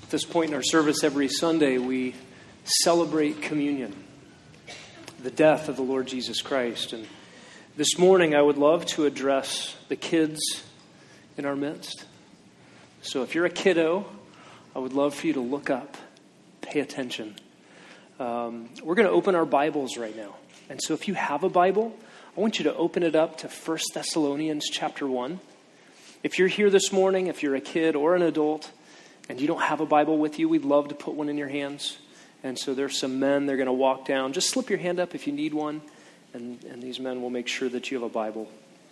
At this point in our service every Sunday, we celebrate communion, the death of the Lord Jesus Christ. And this morning, I would love to address the kids in our midst. So if you're a kiddo, I would love for you to look up, pay attention. We're going to open our Bibles right now. And so if you have a Bible, I want you to open it up to 1 Thessalonians chapter 1. If you're here this morning, if you're a kid or an adult, and you don't have a Bible with you, we'd love to put one in your hands. And so there's some men, they're going to walk down. Just slip your hand up if you need one, and these men will make sure that you have a Bible.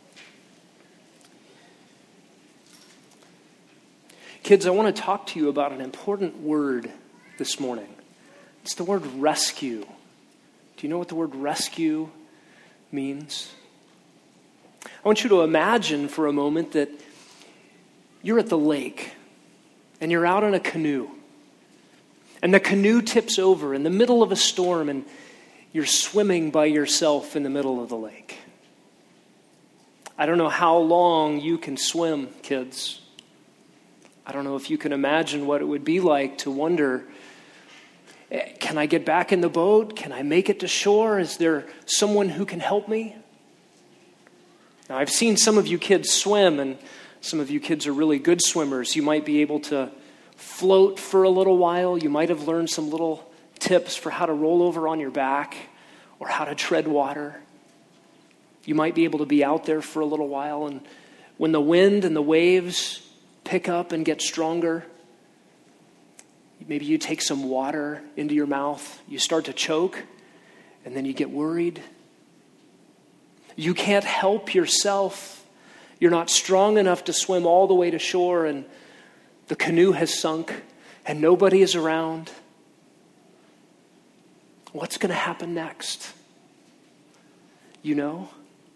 Kids, I want to talk to you about an important word this morning. It's the word rescue. Do you know what the word rescue means? I want you to imagine for a moment that you're at the lake and you're out in a canoe. And the canoe tips over in the middle of a storm and you're swimming by yourself in the middle of the lake. I don't know how long you can swim, kids. I don't know if you can imagine what it would be like to wonder, can I get back in the boat? Can I make it to shore? Is there someone who can help me? Now, I've seen some of you kids swim, and some of you kids are really good swimmers. You might be able to float for a little while. You might have learned some little tips for how to roll over on your back or how to tread water. You might be able to be out there for a little while, and when the wind and the waves pick up and get stronger, maybe you take some water into your mouth. You start to choke, and then you get worried. You can't help yourself. You're not strong enough to swim all the way to shore, and the canoe has sunk, and nobody is around. What's going to happen next? You know?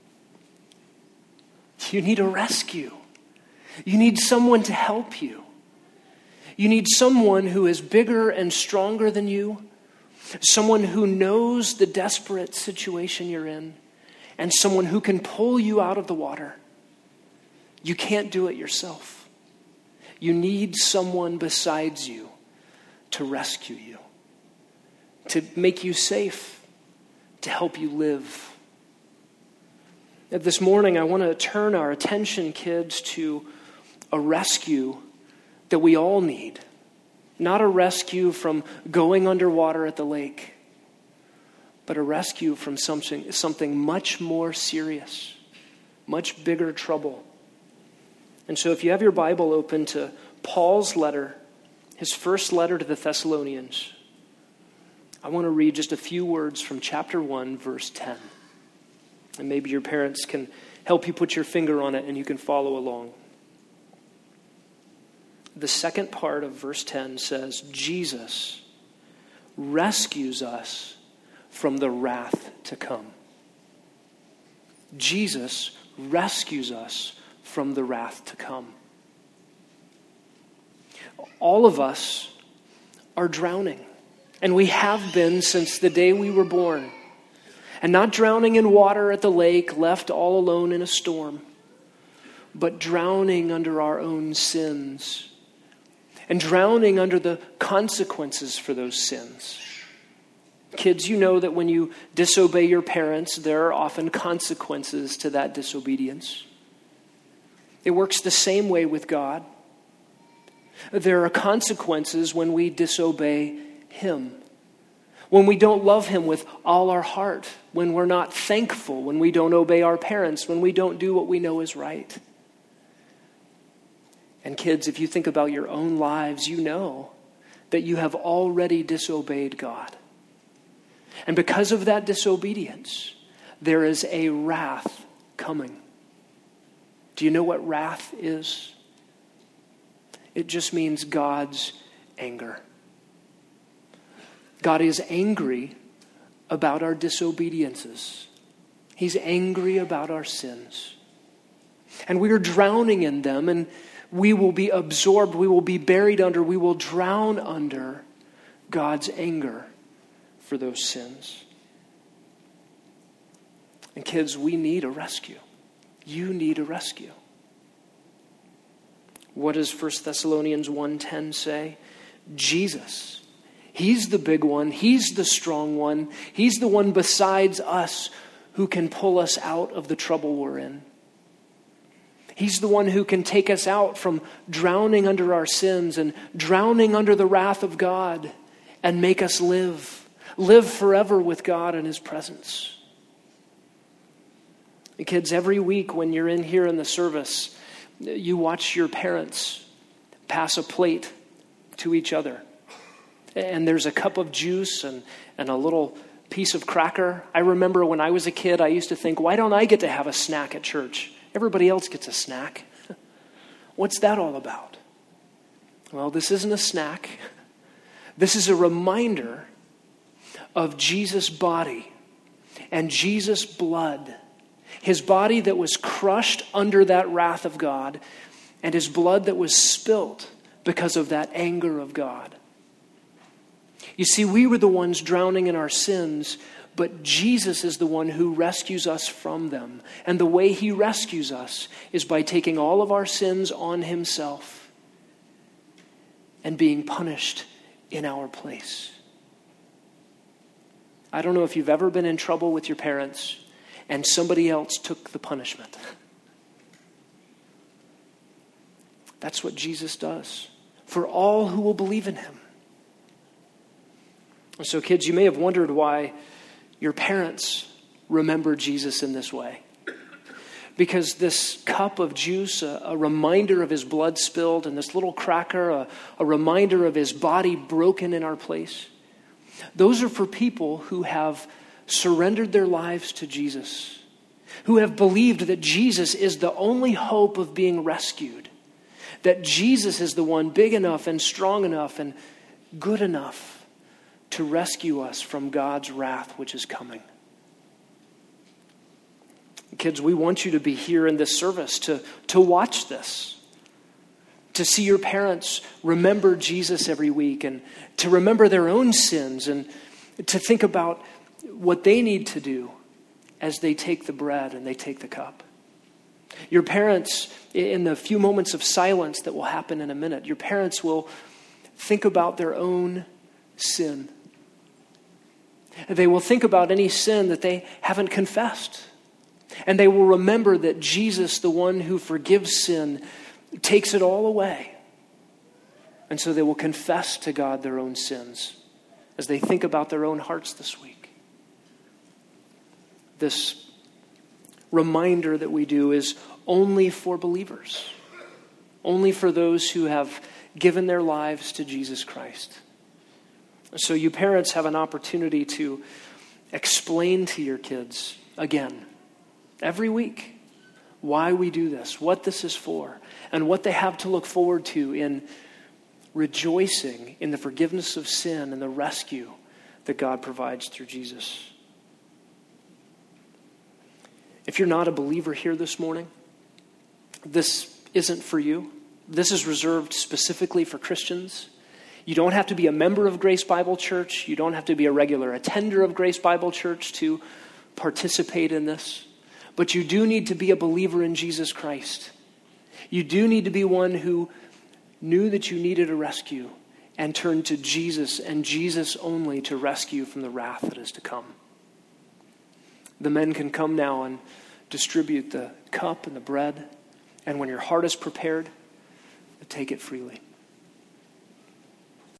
You need a rescue. You need someone to help you. You need someone who is bigger and stronger than you, someone who knows the desperate situation you're in, and someone who can pull you out of the water. You can't do it yourself. You need someone besides you to rescue you, to make you safe, to help you live. And this morning, I want to turn our attention, kids, to a rescue that we all need. Not a rescue from going underwater at the lake, but a rescue from something much more serious, much bigger trouble. And so if you have your Bible open to Paul's letter, his first letter to the Thessalonians, I want to read just a few words from chapter 1, verse 10. And maybe your parents can help you put your finger on it and you can follow along. The second part of verse 10 says, Jesus rescues us from the wrath to come. Jesus rescues us from the wrath to come. All of us are drowning, and we have been since the day we were born. And not drowning in water at the lake, left all alone in a storm, but drowning under our own sins and drowning under the consequences for those sins. Kids, you know that when you disobey your parents, there are often consequences to that disobedience. It works the same way with God. There are consequences when we disobey Him. When we don't love Him with all our heart. When we're not thankful. When we don't obey our parents. When we don't do what we know is right. And kids, if you think about your own lives, you know that you have already disobeyed God. And because of that disobedience, there is a wrath coming. Do you know what wrath is? It just means God's anger. God is angry about our disobediences. He's angry about our sins. And we are drowning in them, and we will be absorbed, we will be buried under, we will drown under God's anger for those sins. And kids, we need a rescue. You need a rescue. What does 1 Thessalonians 1:10 say? Jesus. He's the big one. He's the strong one. He's the one besides us who can pull us out of the trouble we're in. He's the one who can take us out from drowning under our sins and drowning under the wrath of God and make us live forever with God in His presence. And kids, every week when you're in here in the service, you watch your parents pass a plate to each other. And there's a cup of juice and a little piece of cracker. I remember when I was a kid, I used to think, why don't I get to have a snack at church? Everybody else gets a snack. What's that all about? Well, this isn't a snack. This is a reminder of Jesus' body and Jesus' blood. His body that was crushed under that wrath of God, and His blood that was spilt because of that anger of God. You see, we were the ones drowning in our sins, but Jesus is the one who rescues us from them. And the way He rescues us is by taking all of our sins on Himself and being punished in our place. I don't know if you've ever been in trouble with your parents and somebody else took the punishment. That's what Jesus does for all who will believe in Him. So kids, you may have wondered why your parents remember Jesus in this way. Because this cup of juice, a reminder of His blood spilled, and this little cracker, a reminder of His body broken in our place. Those are for people who have surrendered their lives to Jesus, who have believed that Jesus is the only hope of being rescued, that Jesus is the one big enough and strong enough and good enough to rescue us from God's wrath which is coming. Kids, we want you to be here in this service to watch this, to see your parents remember Jesus every week and to remember their own sins and to think about what they need to do as they take the bread and they take the cup. Your parents, in the few moments of silence that will happen in a minute, your parents will think about their own sin. They will think about any sin that they haven't confessed. And they will remember that Jesus, the one who forgives sin, takes it all away. And so they will confess to God their own sins as they think about their own hearts this week. This reminder that we do is only for believers, only for those who have given their lives to Jesus Christ. So you parents have an opportunity to explain to your kids again, every week, why we do this, what this is for, and what they have to look forward to in rejoicing in the forgiveness of sin and the rescue that God provides through Jesus. If you're not a believer here this morning, this isn't for you. This is reserved specifically for Christians. You don't have to be a member of Grace Bible Church. You don't have to be a regular attender of Grace Bible Church to participate in this. But you do need to be a believer in Jesus Christ. You do need to be one who knew that you needed a rescue and turned to Jesus and Jesus only to rescue from the wrath that is to come. The men can come now and distribute the cup and the bread. And when your heart is prepared, take it freely.